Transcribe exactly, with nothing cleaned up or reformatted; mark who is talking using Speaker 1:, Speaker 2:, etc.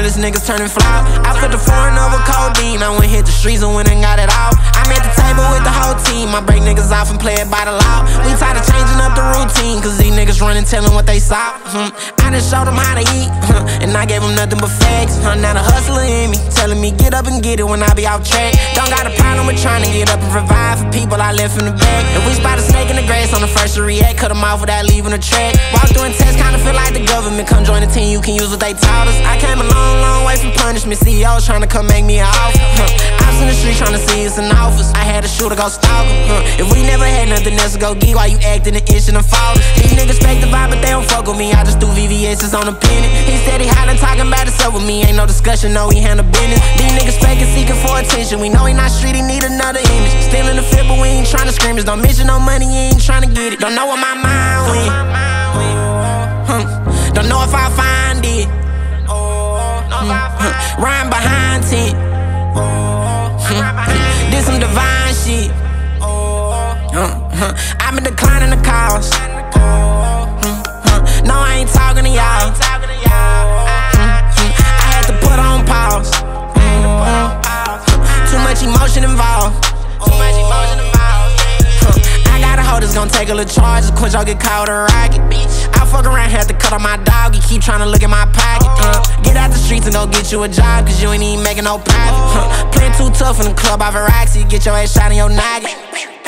Speaker 1: his niggas turning flop. I put the foreign over codeine. I went hit the streets and went and got it out. I'm at the table with the whole team. I break niggas off and play it by the law. We tired of changing up the routine, cause these niggas running telling what they saw. hmm. I done showed them how to eat, huh, and I gave them nothing but facts. huh. Now the hustler in me telling me get up and get it when I be off track. Don't got a problem with trying to get up and provide for people I left in the back. If we spot a snake in the grass on the first to react, cut them off without leaving a track. Walk doing tests, kinda feel like the government. Come join the team, you can use what they taught us. I came a long, long way from punishment. C E Os trying to come make me an offer. huh. I was in the street trying to see us in office. I had a shooter go stalk him. huh. If we never had nothing else to go geek, why you acting and itching and falling? These niggas fake the vibe, but they don't fuck with me. I just do V V S's on the pennant. He said he hollering, talking about himself with me. Ain't no discussion, no, he handle business. These niggas faking, seeking for attention. We know he not street, he need another image. Still in the field, but we ain't trying to scream. Don't mention no money, you ain't trying to get it. Don't know what my mind went. Huh. Don't know if I'll find it. Hmm. Rhyme behind tent. Hmm. Did some divine shit. Uh-huh. I've been declining the calls. Uh-huh. No, I ain't talking to y'all. Uh-huh. I had to put on pause. Uh-huh. Too much emotion involved. Too much emotion involved. Uh-huh. I got a hoe that's gonna take a little charge. Quench, y'all get caught with a rocket. I fuck around, had to cut on my dog. You keep trying to look at my pocket. Uh, get out the streets and go get you a job, cause you ain't even making no profit. Uh, playing too tough in the club, I Veroxy. Get your ass shot in your noggin.